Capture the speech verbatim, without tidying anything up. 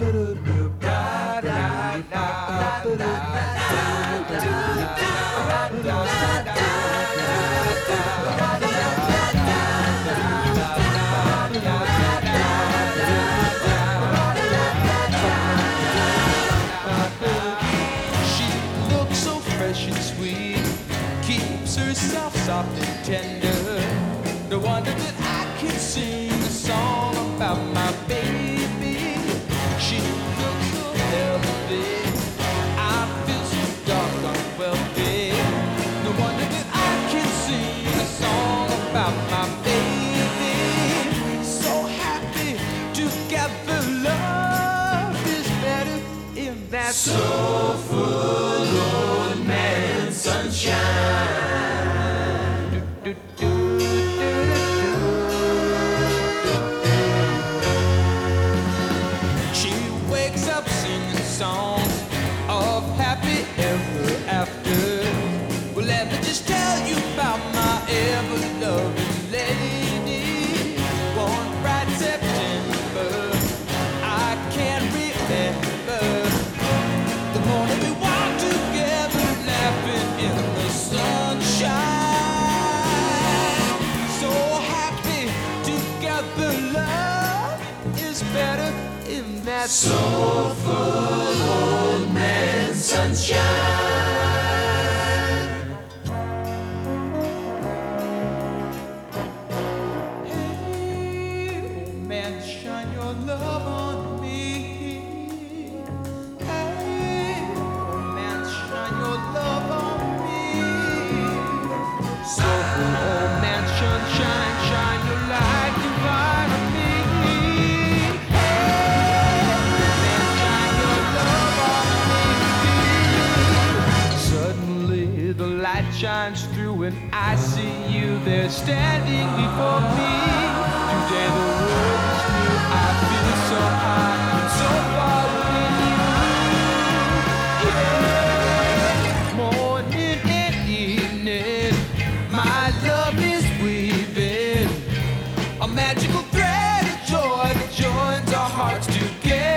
And sweet, keeps herself soft and tender. No wonder that I can sing a song about my baby. She looks so healthy, I feel so dark and wealthy. No wonder that I can sing a song about my baby. So happy together, love is better in that soulful old man sunshine. Do, do, do, do, do, do. She wakes up singing songs of happy ever after. Well, let me just tell you about my ever-loving lady. One bright September, I can't remember the morning we walked together, laughing in the sunshine. So happy together, love is better in that soulful old man sunshine. Hey, old man, shine your love on me. Love on me. Soulful old man sunshine, shine your light divine on me. Hey, man, shine your love on me. Suddenly the light shines through and I see you there standing before me. Today the world is new, I feel so high and so far within you. Yeah. My love is weaving a magical thread of joy that joins our hearts together.